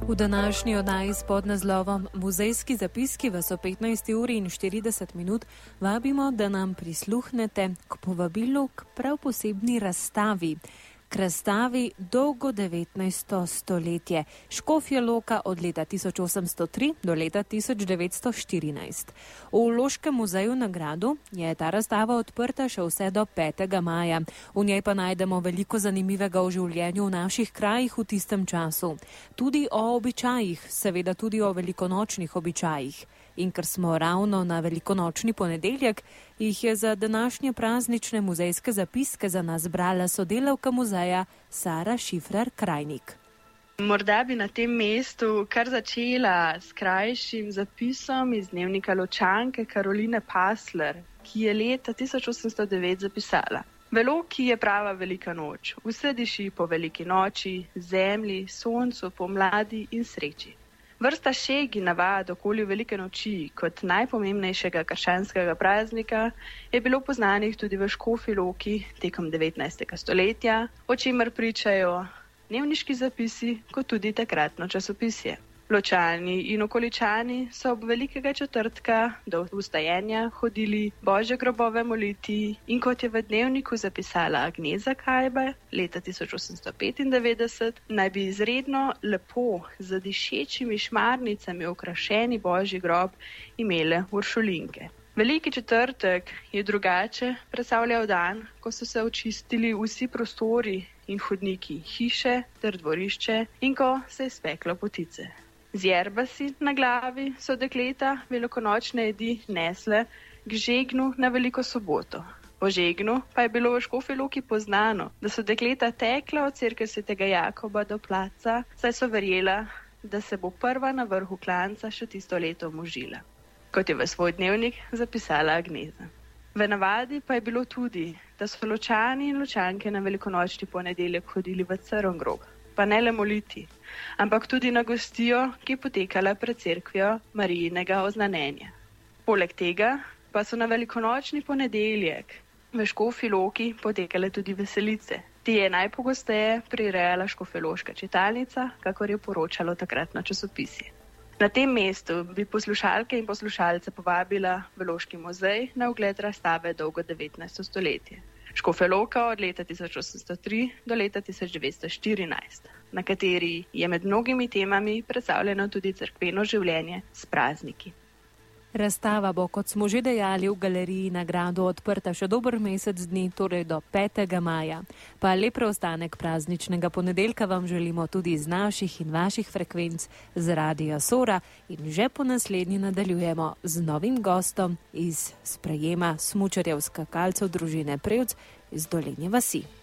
V današnji oddaji s podnazlovom Muzejski zapiski vas o 15:40 vabimo, da nam prisluhnete k povabilu k prav posebni razstavi. K razstavi Dolgo 19. stoletje, Škofja Loka od leta 1803 do leta 1914. V Loškem muzeju na Gradu je ta razstava odprta še vse do 5. maja. V njej pa najdemo veliko zanimivega o življenju v naših krajih v tistem času. Tudi o običajih, seveda tudi o velikonočnih običajih. In ker smo ravno na velikonočni ponedeljek, jih je za današnje praznične muzejske zapiske za nas brala sodelavka muzeja Sara Šifrer-Krajnik. Morda bi na tem mestu kar začela s krajšim zapisom iz dnevnika Ločanke Karoline Pasler, ki je leta 1809 zapisala: V Loki je prava velika noč, vse diši po veliki noči, zemlji, soncu, pomladi in sreči. Vrsta šeg in navad okoli velike noči kot najpomembnejšega krščanskega praznika je bilo poznanih tudi v Škofji Loki tekom 19. stoletja, o čemer pričajo dnevniški zapisi kot tudi takratno časopisje. Ločani in okoličani so ob velikega četrtka do vstajenja hodili božje grobove moliti in kot je v dnevniku zapisala Agneza Kajbe leta 1895, naj bi izredno lepo z dišečimi šmarnicami okrašeni božji grob imele uršulinke. Veliki četrtek je drugače predstavljal dan, ko so se očistili vsi prostori in hodniki hiše ter dvorišče in ko se je speklo potice. Z jerbasi na glavi so dekleta velikonočne jedi nesle k žegnu na Veliko soboto. Po žegnu pa je bilo v Škofji Loki poznano, da so dekleta tekla od cerkve svetega Jakoba do placa, saj so verjela, da se bo prva na vrhu klanca še tisto leto omožila, kot je v svoj dnevnik zapisala Agneza. V navadi pa je bilo tudi, da so Ločani in Ločanke na velikonočni ponedeljek hodili v Crn grob, pa ne le moliti, ampak tudi na gostijo, ki je potekala pred cerkvijo Marijinega oznanjenja. Poleg tega pa so na velikonočni ponedeljek v Škofji Loki potekale tudi veselice. Ti je najpogosteje prirejala škofjeloška čitalnica, kakor je poročalo takratno časopisje. Na tem mestu bi poslušalke in poslušalce povabila v Loški muzej na ogled razstave Dolgo 19. stoletje. Škofja Loka od leta 1803 do leta 1914, na kateri je med mnogimi temami predstavljeno tudi cerkveno življenje s prazniki. Razstava bo, kot smo že dejali, v galeriji na Gradu odprta še dober mesec dni, torej do 5. maja. Pa lep preostanek prazničnega ponedeljka vam želimo tudi iz naših in vaših frekvenc z Radia Sora in že po naslednji nadaljujemo z novim gostom iz sprejema smučarjev skakalcev družine Prevc iz Dolenje vasi.